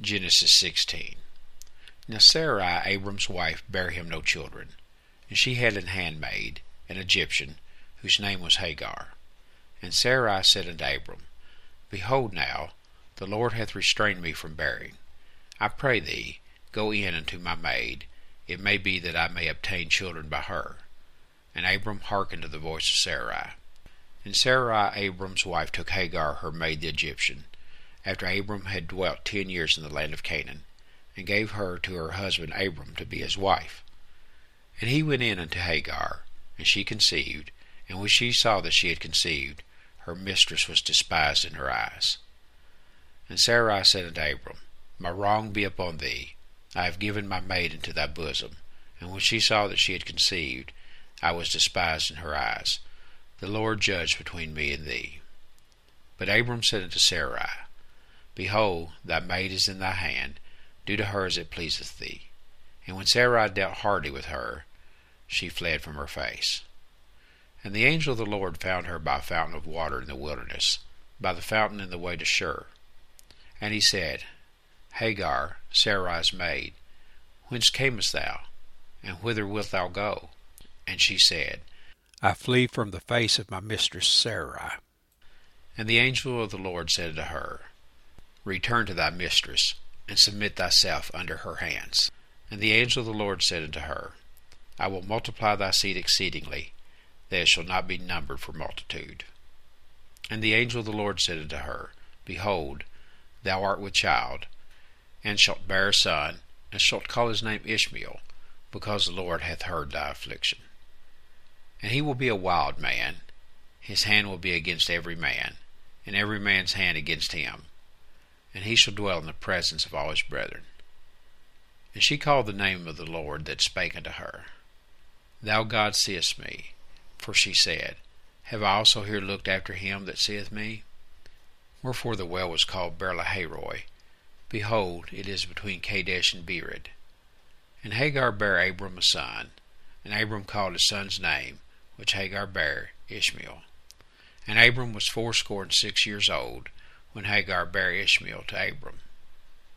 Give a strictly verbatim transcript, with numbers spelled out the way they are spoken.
Genesis sixteen. Now Sarai, Abram's wife, bare him no children, and she had an handmaid, an Egyptian, whose name was Hagar. And Sarai said unto Abram, Behold now, the Lord hath restrained me from bearing. I pray thee, go in unto my maid, it may be that I may obtain children by her. And Abram hearkened to the voice of Sarai. And Sarai, Abram's wife, took Hagar, her maid the Egyptian, after Abram had dwelt ten years in the land of Canaan, and gave her to her husband Abram to be his wife. And he went in unto Hagar, and she conceived, and when she saw that she had conceived, her mistress was despised in her eyes. And Sarai said unto Abram, My wrong be upon thee, I have given my maid into thy bosom. And when she saw that she had conceived, I was despised in her eyes. The Lord judge between me and thee. But Abram said unto Sarai, Behold, thy maid is in thy hand, do to her as it pleaseth thee. And when Sarai dealt hardly with her, she fled from her face. And the angel of the Lord found her by a fountain of water in the wilderness, by the fountain in the way to Shur. And he said, Hagar, Sarai's maid, whence camest thou, and whither wilt thou go? And she said, I flee from the face of my mistress Sarai. And the angel of the Lord said unto her, Return to thy mistress, and submit thyself under her hands. And the angel of the Lord said unto her, I will multiply thy seed exceedingly, that it shall not be numbered for multitude. And the angel of the Lord said unto her, Behold, thou art with child, and shalt bear a son, and shalt call his name Ishmael, because the Lord hath heard thy affliction. And he will be a wild man, his hand will be against every man, and every man's hand against him, and he shall dwell in the presence of all his brethren. And she called the name of the Lord that spake unto her, Thou God seest me. For she said, Have I also here looked after him that seeth me? Wherefore the well was called Beer-lahai-roi. Behold, it is between Kadesh and Bered. And Hagar bare Abram a son, and Abram called his son's name, which Hagar bare, Ishmael. And Abram was fourscore and six years old, when Hagar bare Ishmael to Abram.